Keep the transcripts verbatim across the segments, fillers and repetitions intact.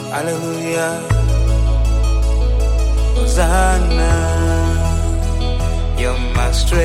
Hallelujah, Hosanna, you're my strength.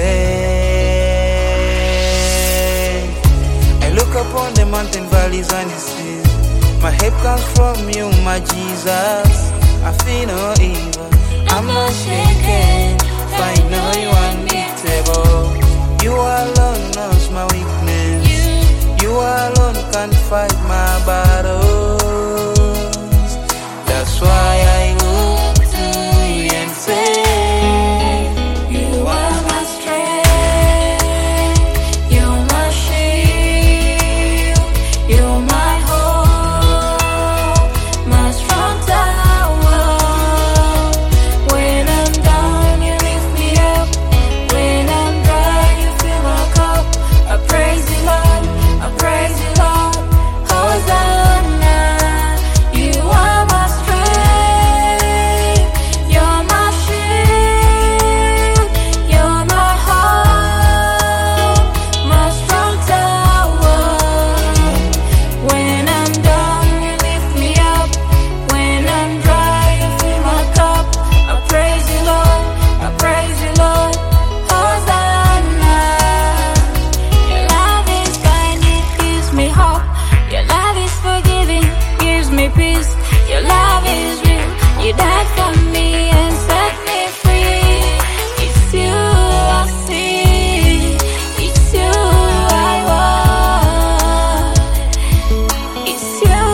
I look upon the mountain valleys and the seas. My help comes from you, my Jesus. I feel no evil, I'm not shaken, for I know you are unbeatable. You alone knows my weakness. You alone can fight my battles. That's why I look to you and say, you are my strength, you're my shield, you're my hope, my strong tower. When I'm down, you lift me up. When I'm dry, you fill my cup. I praise you, Lord, I praise you, Lord. Hosanna, you are my strength, you're my shield, you're my hope, my strong tower. When I'm down, you lift me up. When I'm dry, you fill my cup. I praise you, Lord, I praise you, Lord. Hosanna, your love is kind, it gives me hope. Your love is forgiving, gives me peace. Your love is real, you died for me and set me free. It's you I see, it's you I want, it's you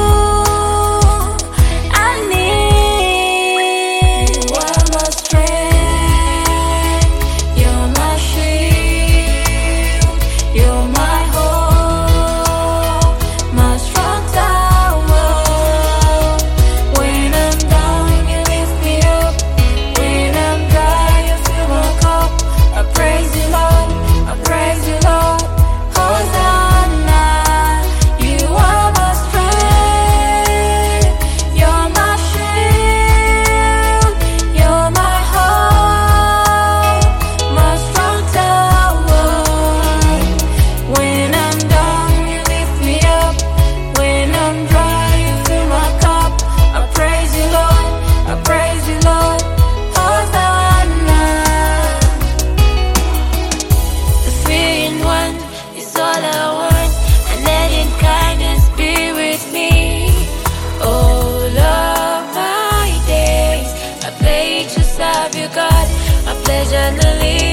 I need. You are my strength, you're my shield, you're my hope, my strong tower. When I'm down, you lift me up. When I'm dry, you fill my cup. I praise you, Lord, I praise you, Lord. Hosanna, you are my strength, you're my shield, you're my hope, my strong tower. When I'm down, you lift me up. When I'm dry, you fill my cup. I praise you, Lord, I praise you, Lord. Hosanna, the three in one is all I want, and let in kindness be with me. All of my days, I pray to serve you, God. My pleasure to live.